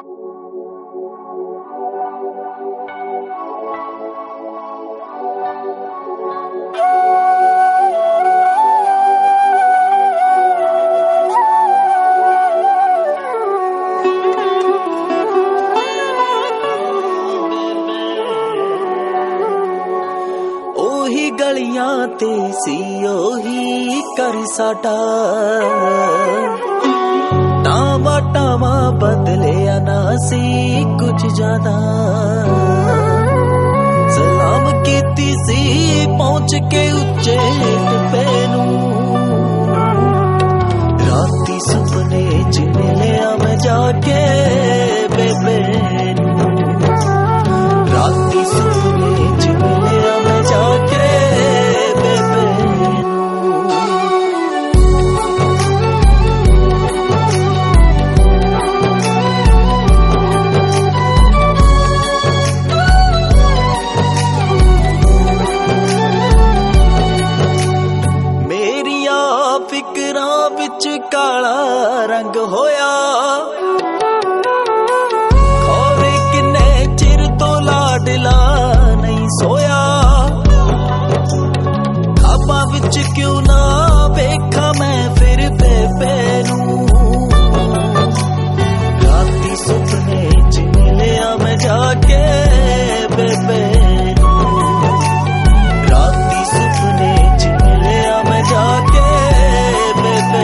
ਉਹੀ ਗਲੀਆਂ ਤੇ ਸੀ ਉਹੀ ਘਰ ਸਾਡਾ, ਟਾਵਾ ਟਾਵਾ ਬਦਲਿਆ ਨਾ ਸੀ ਕੁਝ ਜ਼ਿਆਦਾ। ਸਲਾਮ ਕੀਤੀ ਸੀ ਪਹੁੰਚ ਕੇ ਉੱਚੇ ਟਿੱਬੇ ਨੂੰ, ਰਾਤੀ ਸੁਪਨੇ ਚ ਮਿਲਿਆ ਮੈਂ ਜਾ ਕੇ ਬੇਬੇ ਨੂੰ, ਰਾਤੀ ਸੁਪਨੇ ਚ ਮਿਲਿਆ ਮੈਂ ਜਾ ਕੇ ਬੇਬੇ ਨੂੰ। ਮੇਰੀਆਂ ਫਿਕਰਾਂ ਵਿੱਚ ਕਾਲਾ ਰੰਗ ਹੋਇਆ, ਖੋਰੇ ਕਿੰਨੇ ਚਿਰ ਤੋਂ ਲਾਡਲਾ ਨਹੀਂ ਸੋਇਆ। ਖਾਬਾਂ ਵਿੱਚ ਕਿਉਂ ਨਾ ਵੇਖਾਂ ਮੈਂ ਫਿਰ ਬੇਬੇ ਨੂੰ, ਰਾਤੀ ਸੁਪਨੇ ਚ ਮਿਲਿਆ ਮੈਂ ਜਾ ਕੇ ਬੇਬੇ ਨੂੰ, ਰਾਤੀ ਸੁਪਨੇ ਚ ਮਿਲਿਆ ਮੈਂ ਜਾ ਕੇ ਬੇਬੇ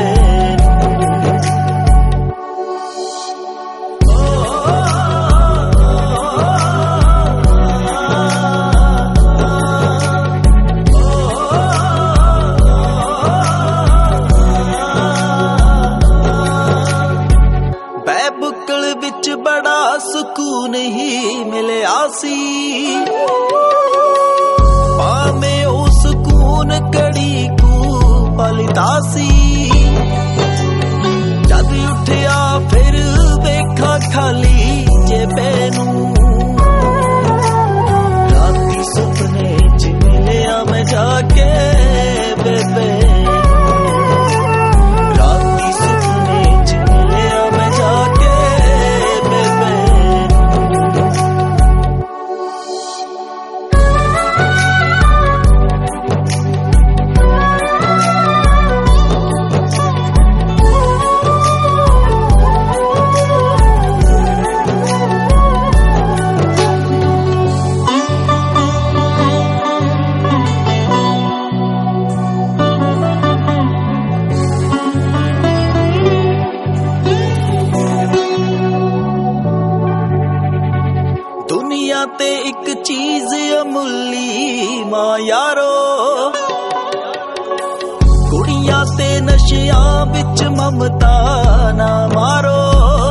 ਬੁੱਕਲ ਵਿੱਚ ਬੜਾ ਸਕੂਨ ਹੀ ਮਿਲਿਆ ਸੀ, ਭਾਵੇਂ ਉਹ ਸਕੂਨ ਕੜੀ ਕੁ ਪਲਦਾ ਸੀ। ਜਦ ਉੱਠਿਆ ਫਿਰ ਵੇਖਾਂ ਖਾਲੀ ਜੇਬੇ ਨੂੰ, ਰਾਤੀ ਸੁਪਨੇ ਚ ਮਿਲਿਆ ਮੈਂ ਜਾ ਕੇ ਬੇਬੇ, ਰਾਤੀ ਸੁਪਨੇ ਚ ਮਿਲਿਆ ਮੈਂ ਜਾ ਕੇ ਬੇਬੇ। ਦੁਨੀਆ ਤੇ ਇੱਕ ਚੀਜ਼ ਅਮੁੱਲੀ ਮਾਂ ਯਾਰੋ, ਕੁੜੀਆਂ ਤੇ ਨਸ਼ਿਆਂ ਵਿੱਚ ਮਮਤਾ ਨਾ ਮਾਰੋ।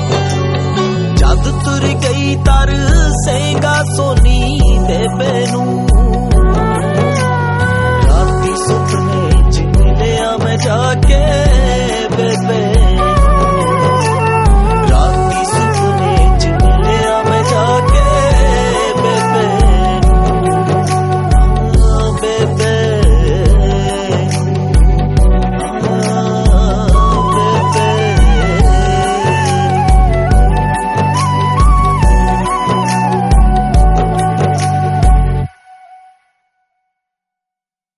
ਜਦ ਤੁਰ ਗਈ ਤਰ ਸੇਗਾ ਸੋਨੀ ਬੇਬੇ ਨੂੰ,